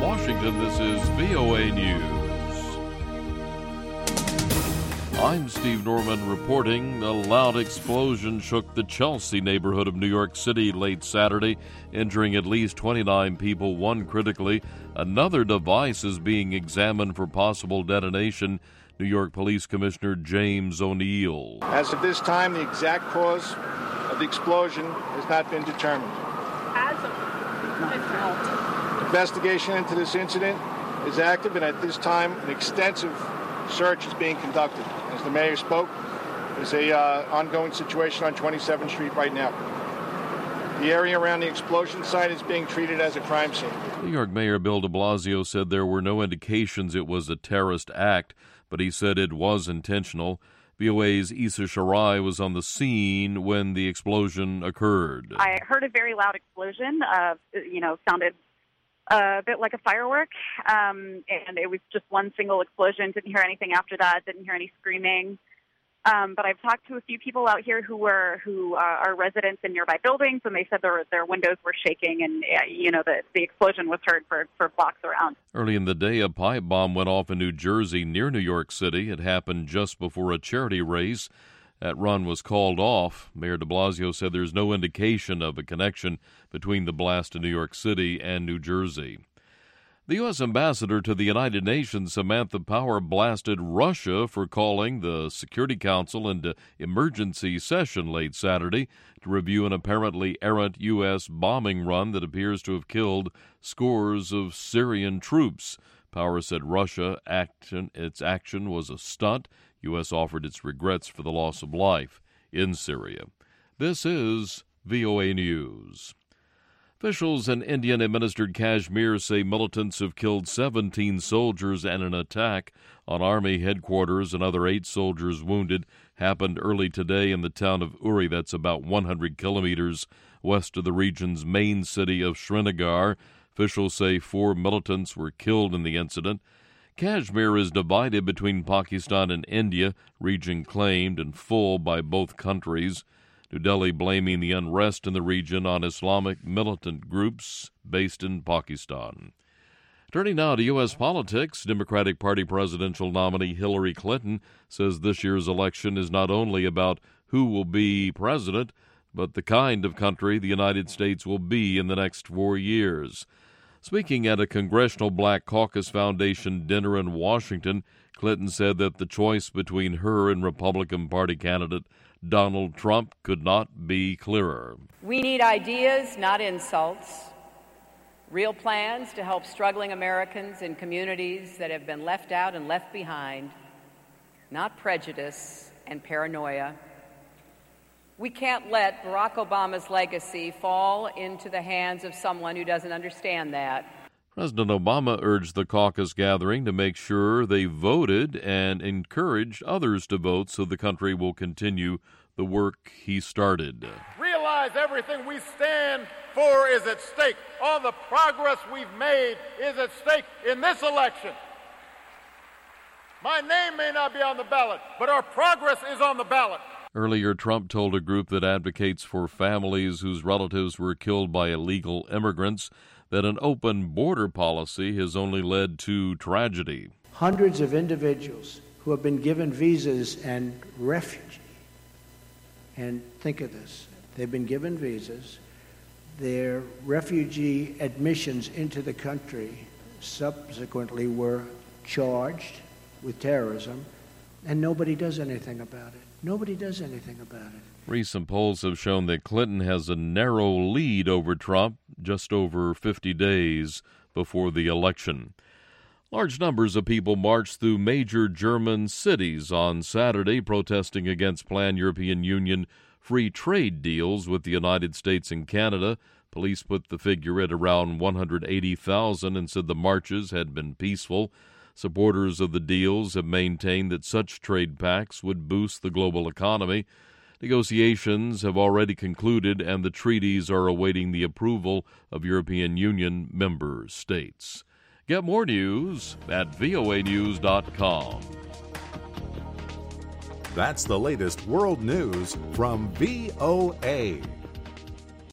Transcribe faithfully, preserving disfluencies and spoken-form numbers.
Washington, this is V O A News. I'm Steve Norman reporting. A loud explosion shook the Chelsea neighborhood of New York City late Saturday, injuring at least twenty-nine people, one critically. Another device is being examined for possible detonation. New York Police Commissioner James O'Neill. As of this time, the exact cause of the explosion has not been determined. As of this time. Investigation into this incident is active, and at this time, an extensive search is being conducted. As the mayor spoke, there's a uh, ongoing situation on twenty-seventh Street right now. The area around the explosion site is being treated as a crime scene. New York Mayor Bill de Blasio said there were no indications it was a terrorist act, but he said it was intentional. V O A's Issa Sharai was on the scene when the explosion occurred. I heard a very loud explosion. Uh, you know, sounded a bit like a firework, um, and it was just one single explosion. Didn't hear anything after that. Didn't hear any screaming. Um, but I've talked to a few people out here who were who uh, are residents in nearby buildings, and they said their their windows were shaking, and uh, you know the the explosion was heard for, for blocks around. Early in the day, a pipe bomb went off in New Jersey near New York City. It happened just before a charity race. That run was called off. Mayor de Blasio said there's no indication of a connection between the blast in New York City and New Jersey. The U S ambassador to the United Nations, Samantha Power, blasted Russia for calling the Security Council into emergency session late Saturday to review an apparently errant U S bombing run that appears to have killed scores of Syrian troops. Power said Russia action, its action was a stunt. U S offered its regrets for the loss of life in Syria. This is V O A News. Officials in Indian-administered Kashmir say militants have killed seventeen soldiers in an attack on Army headquarters. Another eight soldiers wounded happened early today in the town of Uri. That's about one hundred kilometers west of the region's main city of Srinagar. Officials say four militants were killed in the incident. Kashmir is divided between Pakistan and India, region claimed in full by both countries. New Delhi blaming the unrest in the region on Islamic militant groups based in Pakistan. Turning now to U S politics, Democratic Party presidential nominee Hillary Clinton says this year's election is not only about who will be president, but the kind of country the United States will be in the next four years. Speaking at a Congressional Black Caucus Foundation dinner in Washington, Clinton said that the choice between her and Republican Party candidate Donald Trump could not be clearer. We need ideas, not insults. Real plans to help struggling Americans in communities that have been left out and left behind, not prejudice and paranoia. We can't let Barack Obama's legacy fall into the hands of someone who doesn't understand that. President Obama urged the caucus gathering to make sure they voted and encouraged others to vote so the country will continue the work he started. Realize everything we stand for is at stake. All the progress we've made is at stake in this election. My name may not be on the ballot, but our progress is on the ballot. Earlier, Trump told a group that advocates for families whose relatives were killed by illegal immigrants that an open border policy has only led to tragedy. Hundreds of individuals who have been given visas and refugee. And think of this, they've been given visas, their refugee admissions into the country subsequently were charged with terrorism, and nobody does anything about it. Nobody does anything about it. Recent polls have shown that Clinton has a narrow lead over Trump just over fifty days before the election. Large numbers of people marched through major German cities on Saturday protesting against planned European Union free trade deals with the United States and Canada. Police put the figure at around one hundred eighty thousand and said the marches had been peaceful. Supporters of the deals have maintained that such trade pacts would boost the global economy. Negotiations have already concluded, and the treaties are awaiting the approval of European Union member states. Get more news at V O A news dot com. That's the latest world news from V O A.